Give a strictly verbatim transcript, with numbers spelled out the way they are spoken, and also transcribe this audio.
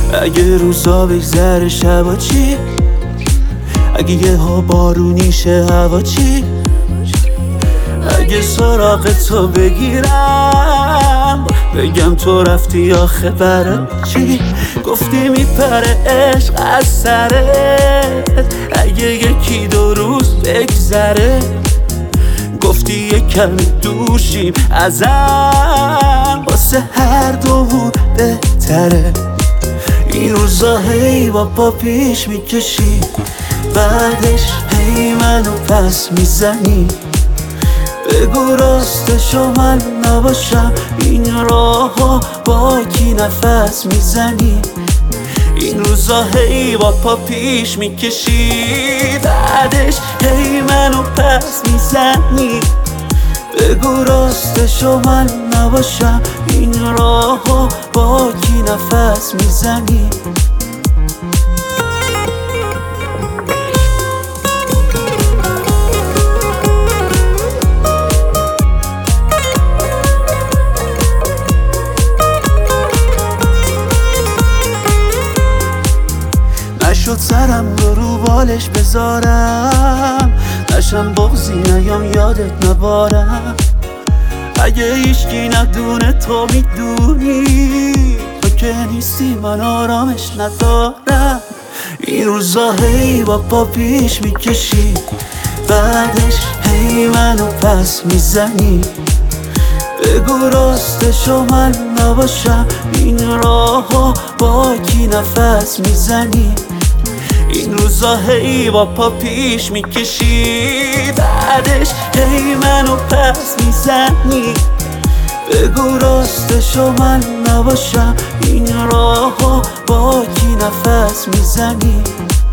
اگه روزا بگذره شبا چی؟ اگه یه ها بارونی شه هوا چی؟ اگه سراغ تو بگیرم بگم تو رفتی آخه برای چی؟ گفتی میپره عشق از سرت اگه یکی دو روز بگذره، گفتی یه کمی دوشیم ازم واسه هر دومون بهتره. این روزا هی با پا پیش میکشی، بعدش هی منو پس میزنی. بگو راستشو من نباشم، این راهو با کی نفس میزنی؟ این روزا هی با پا پیش میکشی، بعدش هی منو پس میزنی. بگو راستشو من نباشم، این راهو با کی نفس میزنی؟ نشد سرم رو رو بالش بذارم، نشم بغزی نیام یادت نبارم. اگه هیچکی ندونه تو میدونی، تو که نیستی من آرامش ندارم. این روزا هی با پا پیش میکشی، بعدش هی منو پس میزنی. بگو راستشو من نباشم، این راهو با کی نفس میزنی؟ این روزا هی با پا پیش میکشی، بعدش هی منو پس میزنی. بگو راستشو من نباشم، این راهو با کی نفس میزنی؟